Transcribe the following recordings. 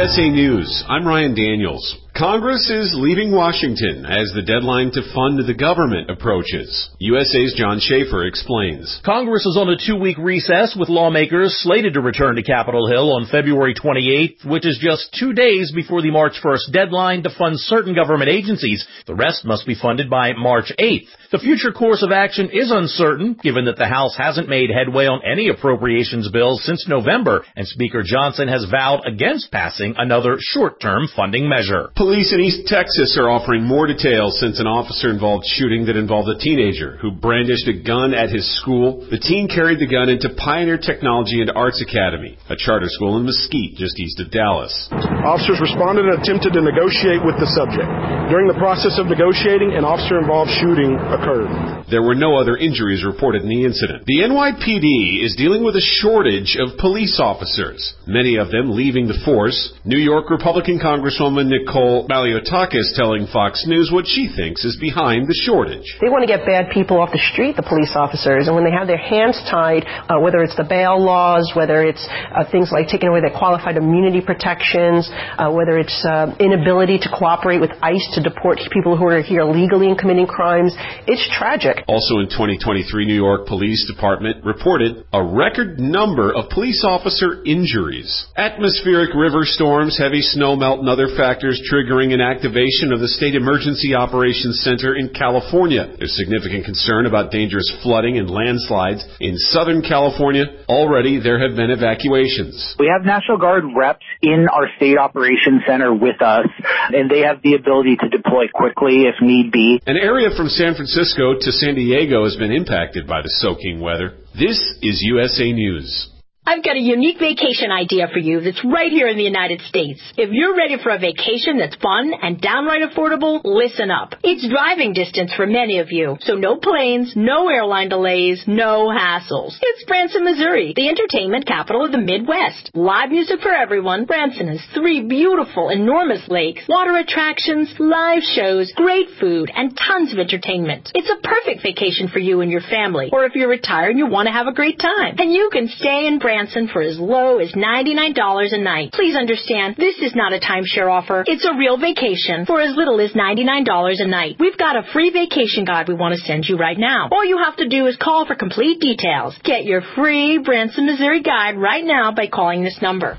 USA News, I'm Ryan Daniels. Congress is leaving Washington as the deadline to fund the government approaches. USA's John Schaefer explains. Congress is on a 2-week recess with lawmakers slated to return to Capitol Hill on February 28th, which is just 2 days before the March 1st deadline to fund certain government agencies. The rest must be funded by March 8th. The future course of action is uncertain, given that the House hasn't made headway on any appropriations bills since November, and Speaker Johnson has vowed against passing another short-term funding measure. Police in East Texas are offering more details since an officer-involved shooting that involved a teenager who brandished a gun at his school. The teen carried the gun into Pioneer Technology and Arts Academy, a charter school in Mesquite, just east of Dallas. Officers responded and attempted to negotiate with the subject. During the process of negotiating, an officer-involved shooting occurred. There were no other injuries reported in the incident. The NYPD is dealing with a shortage of police officers, many of them leaving the force. New York Republican Congresswoman Nicole Malliotakis telling Fox News what she thinks is behind the shortage. They want to get bad people off the street, the police officers, and when they have their hands tied, whether it's the bail laws, whether it's things like taking away their qualified immunity protections, whether it's inability to cooperate with ICE to deport people who are here legally and committing crimes, it's tragic. Also in 2023, New York Police Department reported a record number of police officer injuries. Atmospheric river storms, heavy snow melt, and other factors triggering an activation of the State Emergency Operations Center in California. There's significant concern about dangerous flooding and landslides in Southern California. Already there have been evacuations. We have National Guard reps in our State Operations Center with us, and they have the ability to deploy quickly if need be. An area from San Francisco to San Diego has been impacted by the soaking weather. This is USA News. I've got a unique vacation idea for you that's right here in the United States. If you're ready for a vacation that's fun and downright affordable, listen up. It's driving distance for many of you, so no planes, no airline delays, no hassles. It's Branson, Missouri, the entertainment capital of the Midwest. Live music for everyone. Branson has 3 beautiful, enormous lakes, water attractions, live shows, great food, and tons of entertainment. It's a perfect vacation for you and your family, or if you're retired and you want to have a great time. And you can stay in Branson for as low as $99 a night. Please understand, this is not a timeshare offer. It's a real vacation for as little as $99 a night. We've got a free vacation guide we want to send you right now. All you have to do is call for complete details. Get your free Branson, Missouri guide right now by calling this number.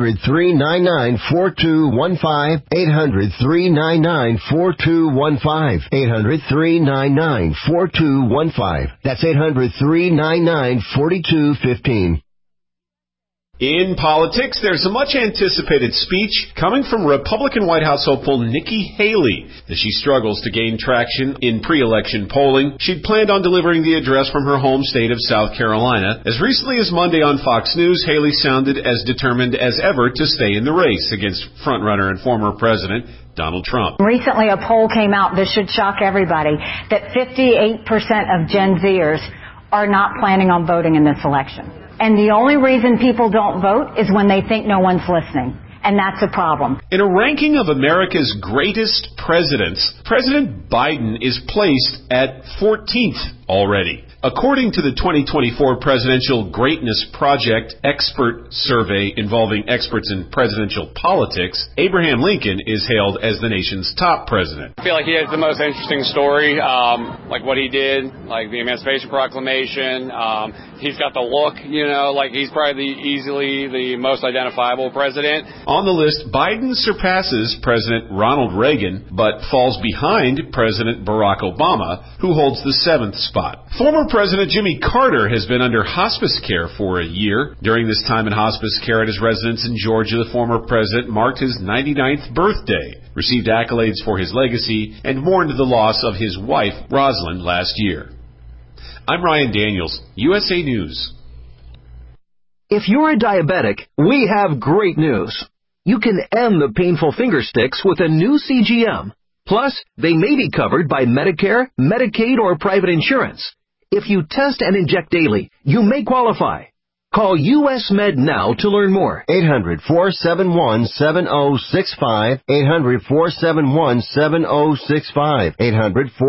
800-399-4215. 800-399-4215. 800-399-4215. That's 800-399-4215. In politics, there's a much-anticipated speech coming from Republican White House hopeful Nikki Haley as she struggles to gain traction in pre-election polling. She'd planned on delivering the address from her home state of South Carolina. As recently as Monday on Fox News, Haley sounded as determined as ever to stay in the race against frontrunner and former President Donald Trump. Recently, a poll came out, this should shock everybody, that 58% of Gen Zers are not planning on voting in this election. And the only reason people don't vote is when they think no one's listening. And that's a problem. In a ranking of America's greatest presidents, President Biden is placed at 14th already. According to the 2024 Presidential Greatness Project expert survey involving experts in presidential politics, Abraham Lincoln is hailed as the nation's top president. I feel like he has the most interesting story, like what he did, like the Emancipation Proclamation. He's got the look, like he's probably easily the most identifiable president. On the list, Biden surpasses President Ronald Reagan, but falls behind President Barack Obama, who holds the 7th spot. Former President Jimmy Carter has been under hospice care for a year. During this time in hospice care at his residence in Georgia, the former president marked his 99th birthday, received accolades for his legacy, and mourned the loss of his wife, Rosalind, last year. I'm Ryan Daniels, USA News. If you're a diabetic, we have great news. You can end the painful finger sticks with a new CGM. Plus, they may be covered by Medicare, Medicaid, or private insurance. If you test and inject daily, you may qualify. Call US Med now to learn more. 800-471-7065. 800-471-7065.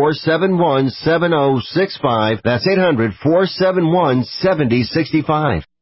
800-471-7065. That's 800-471-7065.